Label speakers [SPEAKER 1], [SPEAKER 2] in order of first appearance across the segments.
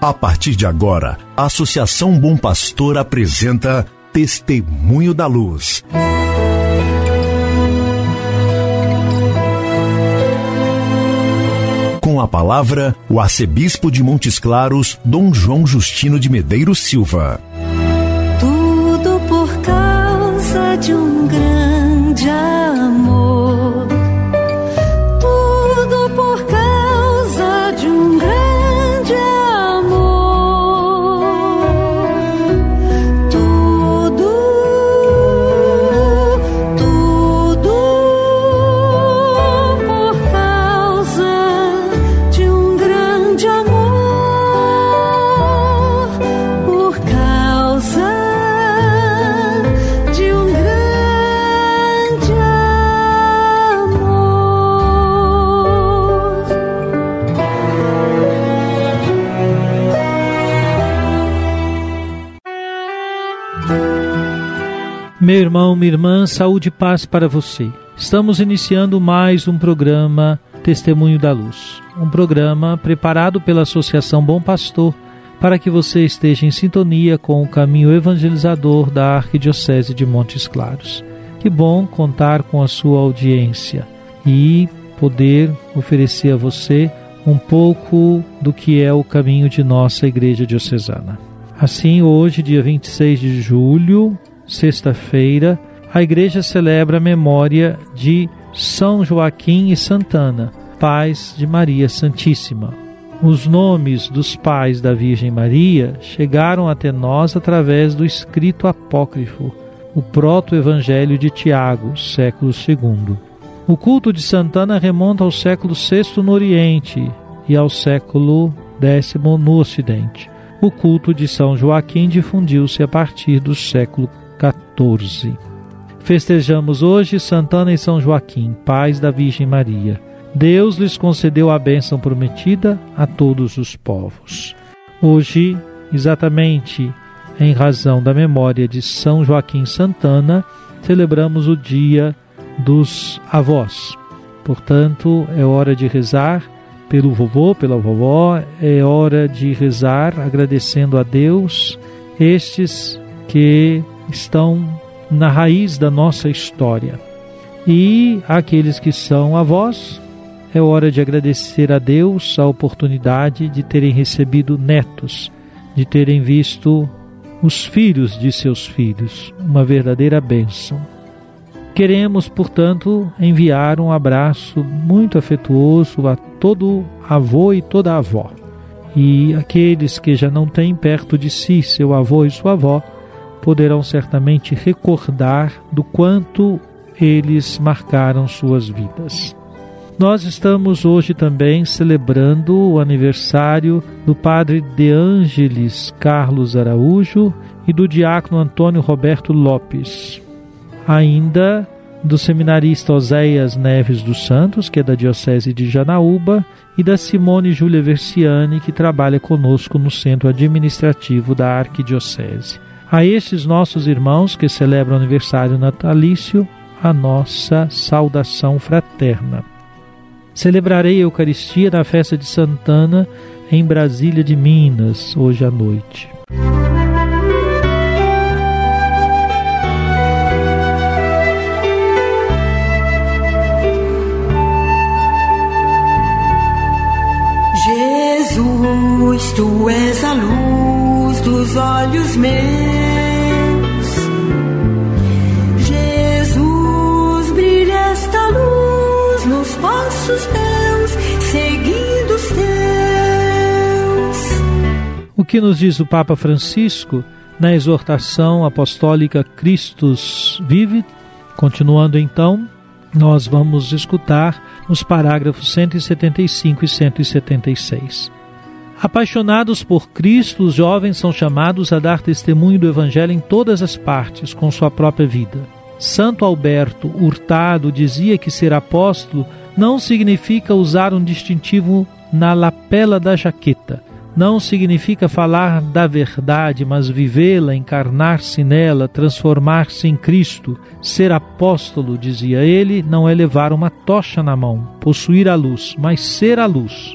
[SPEAKER 1] A partir de agora, a Associação Bom Pastor apresenta Testemunho da Luz. Com a palavra, o arcebispo de Montes Claros, Dom João Justino de Medeiros Silva.
[SPEAKER 2] Tudo por causa de um grande amor. Tudo por causa de um grande amor. Tudo por causa de um grande amor. Por causa de um grande amor.
[SPEAKER 3] Meu irmão, minha irmã, saúde e paz para você. Estamos iniciando mais um programa Testemunho da Luz. Um programa preparado pela Associação Bom Pastor para que você esteja em sintonia com o caminho evangelizador da Arquidiocese de Montes Claros. Que bom contar com a sua audiência e poder oferecer a você um pouco do que é o caminho de nossa Igreja Diocesana. Assim, hoje, dia 26 de julho, sexta-feira, a Igreja celebra a memória de São Joaquim e Santana, pais de Maria Santíssima. Os nomes dos pais da Virgem Maria chegaram até nós através do escrito apócrifo, o Proto-Evangelho de Tiago, século II. O culto de Santana remonta ao século VI no Oriente e ao século X no Ocidente. O culto de São Joaquim difundiu-se a partir do século XIV. Festejamos hoje Santana e São Joaquim, pais da Virgem Maria. Deus lhes concedeu a bênção prometida a todos os povos. Hoje, exatamente em razão da memória de São Joaquim e Santana, celebramos o Dia dos Avós. Portanto, é hora de rezar pelo vovô, pela vovó, é hora de rezar agradecendo a Deus estes que estão na raiz da nossa história. E aqueles que são avós, é hora de agradecer a Deus a oportunidade de terem recebido netos, de terem visto os filhos de seus filhos, uma verdadeira bênção. Queremos, portanto, enviar um abraço muito afetuoso a todo avô e toda avó. E aqueles que já não têm perto de si seu avô e sua avó, poderão certamente recordar do quanto eles marcaram suas vidas. Nós estamos hoje também celebrando o aniversário do padre De Ângelis Carlos Araújo e do diácono Antônio Roberto Lopes. Ainda do seminarista Oséias Neves dos Santos, que é da Diocese de Janaúba, e da Simone Júlia Versiani, que trabalha conosco no Centro Administrativo da Arquidiocese. A estes nossos irmãos que celebram o aniversário natalício, a nossa saudação fraterna. Celebrarei a Eucaristia na festa de Santana em Brasília de Minas, hoje à noite.
[SPEAKER 4] Jesus, tu és a luz dos olhos meus. Jesus, brilha esta luz nos passos teus, seguindo os teus.
[SPEAKER 3] O que nos diz o Papa Francisco na exortação apostólica Christus Vivit? Continuando então, nós vamos escutar os parágrafos 175 e 176. Apaixonados por Cristo, os jovens são chamados a dar testemunho do Evangelho em todas as partes, com sua própria vida. Santo Alberto Hurtado dizia que ser apóstolo não significa usar um distintivo na lapela da jaqueta. Não significa falar da verdade, mas vivê-la, encarnar-se nela, transformar-se em Cristo. Ser apóstolo, dizia ele, não é levar uma tocha na mão, possuir a luz, mas ser a luz.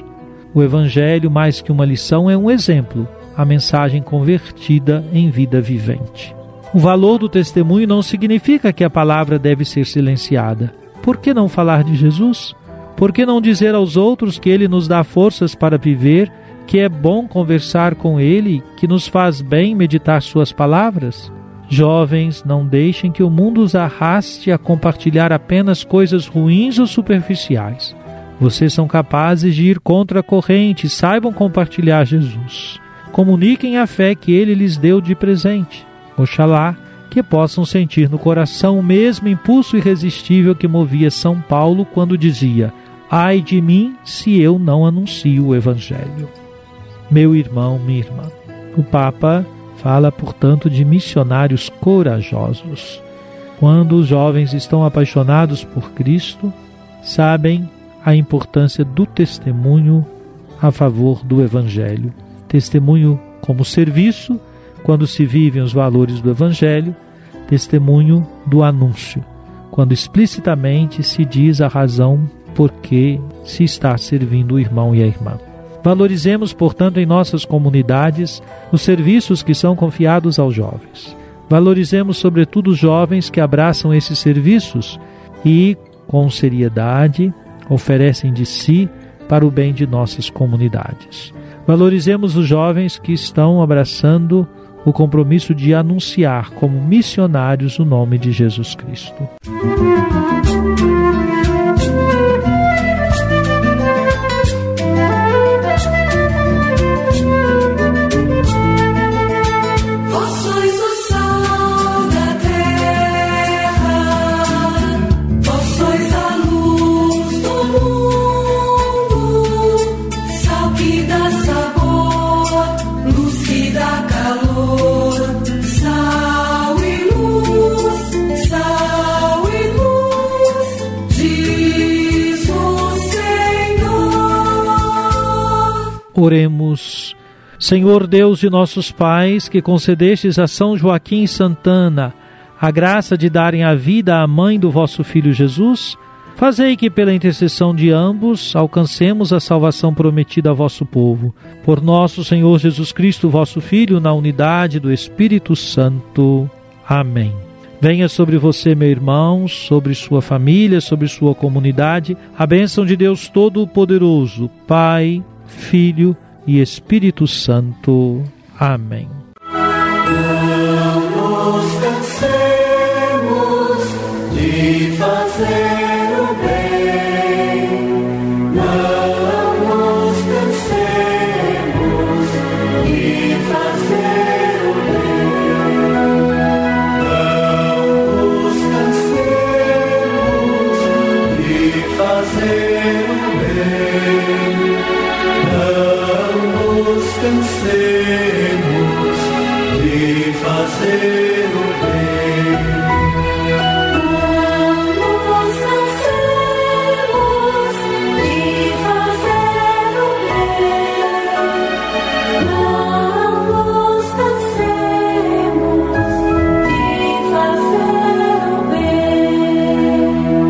[SPEAKER 3] O Evangelho, mais que uma lição, é um exemplo, a mensagem convertida em vida vivente. O valor do testemunho não significa que a palavra deve ser silenciada. Por que não falar de Jesus? Por que não dizer aos outros que Ele nos dá forças para viver, que é bom conversar com Ele, que nos faz bem meditar Suas palavras? Jovens, não deixem que o mundo os arraste a compartilhar apenas coisas ruins ou superficiais. Vocês são capazes de ir contra a corrente, saibam compartilhar Jesus. Comuniquem a fé que Ele lhes deu de presente. Oxalá que possam sentir no coração o mesmo impulso irresistível que movia São Paulo quando dizia: ai de mim se eu não anuncio o Evangelho. Meu irmão, minha irmã, o Papa fala, portanto, de missionários corajosos. Quando os jovens estão apaixonados por Cristo, sabem a importância do testemunho a favor do Evangelho. Testemunho como serviço, quando se vivem os valores do Evangelho, testemunho do anúncio, quando explicitamente se diz a razão por que se está servindo o irmão e a irmã. Valorizemos, portanto, em nossas comunidades os serviços que são confiados aos jovens. Valorizemos, sobretudo, os jovens que abraçam esses serviços e, com seriedade, oferecem de si para o bem de nossas comunidades. Valorizemos os jovens que estão abraçando o compromisso de anunciar como missionários o nome de Jesus Cristo. Oremos. Senhor Deus de nossos pais, que concedestes a São Joaquim e Santana a graça de darem a vida à mãe do vosso Filho Jesus, fazei que pela intercessão de ambos alcancemos a salvação prometida a vosso povo. Por nosso Senhor Jesus Cristo, vosso Filho, na unidade do Espírito Santo. Amém. Venha sobre você, meu irmão, sobre sua família, sobre sua comunidade, a bênção de Deus Todo-Poderoso, Pai, Filho e Espírito Santo. Amém.
[SPEAKER 4] Não nos cansemos de fazer o bem, não nos cansemos de fazer o bem, não nos cansemos de fazer o bem, não nos cansemos de fazer o bem. Não nos cansemos de fazer o bem. Não nos cansemos de fazer o bem.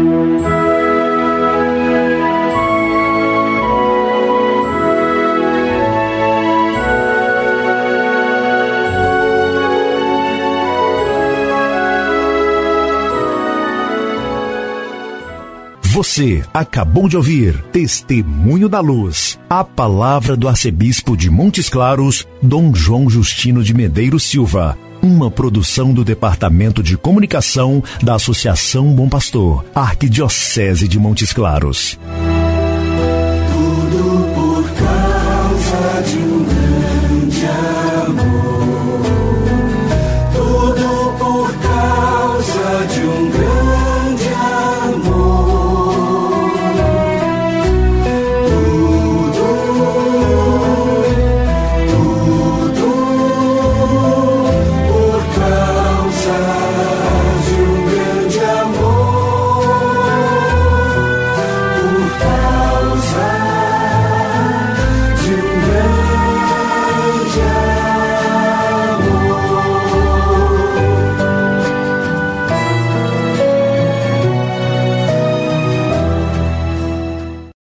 [SPEAKER 1] Você acabou de ouvir Testemunho da Luz, a palavra do arcebispo de Montes Claros, Dom João Justino de Medeiros Silva, uma produção do Departamento de Comunicação da Associação Bom Pastor, Arquidiocese de Montes Claros.